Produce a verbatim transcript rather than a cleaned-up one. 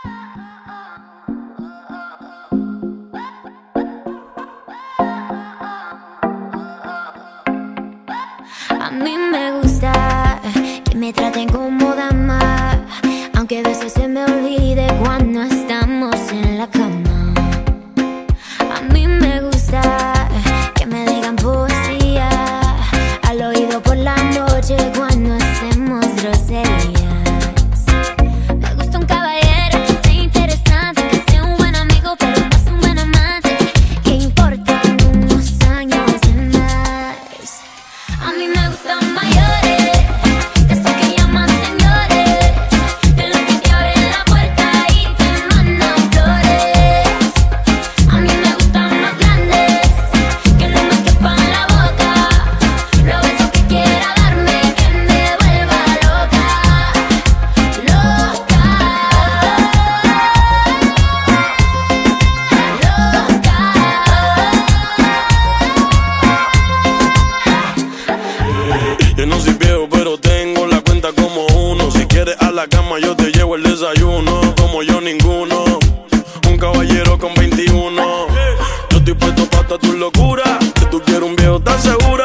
A mí me gusta que me traten como dama, aunque a veces se me olvide cuando estamos en la cama. A mí me gusta que me digan poesía al oído por la noche cuando hacemos groserías. Me gusta un caballero que sea interesante, que sea un buen amigo pero más un buen amante, que importan unos años de más. A mí me gustan mayores, de esos que llaman señores, de los que te abren la puerta y te mandan flores. A mí me gustan más grandes, que no me quepan en la boca, los besos que quiera darme, que me vuelva loca, loca, Yo no soy viejo, pero tengo la cuenta como uno. Si quieres a la cama, yo te llevo el desayuno. Como yo, ninguno. Un caballero con veintiuno. Yo estoy puesto pa' toda tu locura. Si tú quieres un viejo, ¿estás seguro?